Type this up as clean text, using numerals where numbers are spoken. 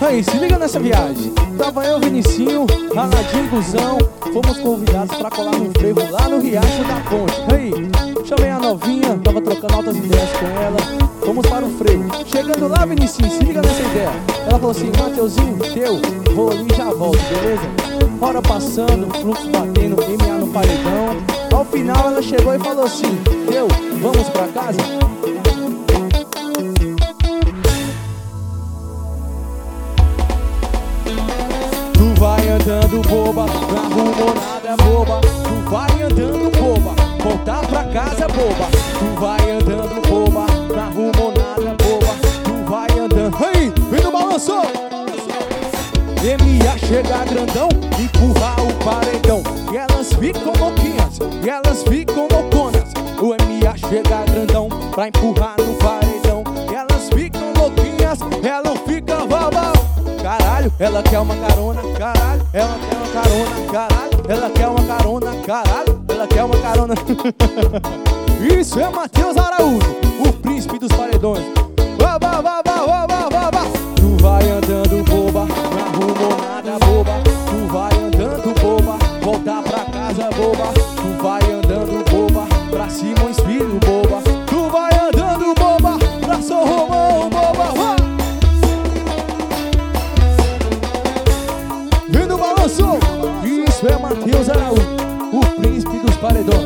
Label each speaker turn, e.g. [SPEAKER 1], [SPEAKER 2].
[SPEAKER 1] Aí, se liga nessa viagem. Tava eu, Vinicinho, Raladinho, Guzão. Fomos convidados pra colar no frevo lá no Riacho da Ponte. Aí, chamei a novinha, tava trocando altas ideias com ela. Fomos para o frevo. Chegando lá, Vinicinho, se liga nessa ideia. Ela falou assim: Mateuzinho, teu, vou ali e já volto, beleza? Hora passando, fluxo batendo, MA no paredão. Ao final ela chegou e falou assim: teu, vamos pra casa? Tu vai andando boba, na rua nada boba. Tu vai andando boba, voltar pra casa boba. Tu vai andando boba, na rua nada boba. Tu vai andando, aí, vem no balanço. MA chega grandão, empurra o paredão. E elas ficam louquinhas, e elas ficam louconas. O MA chega grandão pra empurrar no paredão. E elas ficam louquinhas, ela fica babá. Caralho, ela quer uma carona, caralho, ela quer uma carona, caralho, ela quer uma carona, caralho, ela quer uma carona. Isso é Matheus Araújo, o príncipe dos paredões. Vá, vá, vá, vá, vá, vá, vá, vá. Tu vai andando boba, na rua nada boba. Tu vai andando boba, voltar pra casa boba. Tu vai andando boba, pra Simões Filho boba. Tu vai andando boba, pra São Romão boba. Vá. Vem no balanço. Isso é Matheus Araújo, o príncipe dos paredões.